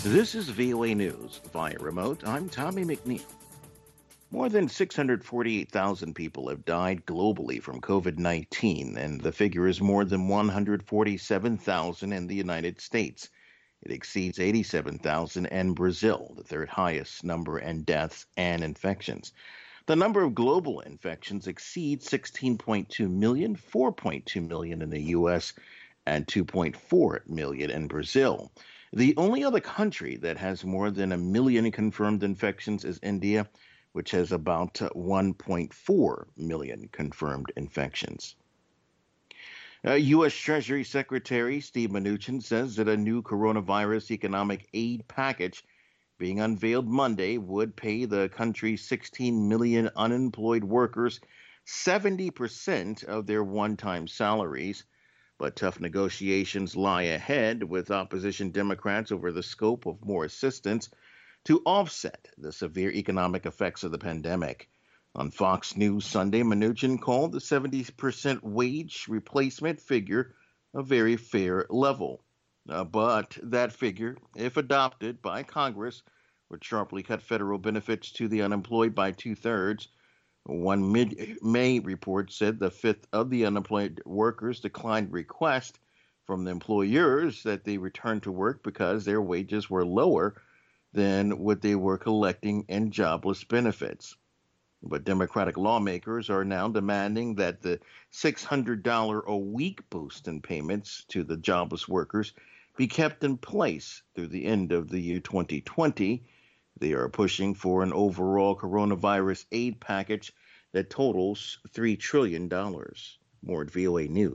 This is VOA News via remote. I'm Tommy McNeil. More than 648,000 people have died globally from COVID 19, and the figure is more than 147,000 in the United States. It exceeds 87,000 in Brazil, the third highest number in deaths and infections. The number of global infections exceeds 16.2 million, 4.2 million in the U.S., and 2.4 million in Brazil. The only other country that has more than a million confirmed infections is India, which has about 1.4 million confirmed infections. U.S. Treasury Secretary Steve Mnuchin says that a new coronavirus economic aid package being unveiled Monday would pay the country's 16 million unemployed workers 70% of their one-time salaries. But tough negotiations lie ahead with opposition Democrats over the scope of more assistance to offset the severe economic effects of the pandemic. On Fox News Sunday, Mnuchin called the 70% wage replacement figure a very fair level. But that figure, if adopted by Congress, would sharply cut federal benefits to the unemployed by two-thirds. One mid-May report said the fifth of the unemployed workers declined requests from the employers that they return to work because their wages were lower than what they were collecting in jobless benefits. But Democratic lawmakers are now demanding that the $600 a week boost in payments to the jobless workers be kept in place through the end of the year 2020. They are pushing for an overall coronavirus aid package that totals $3 trillion. More at VOA News.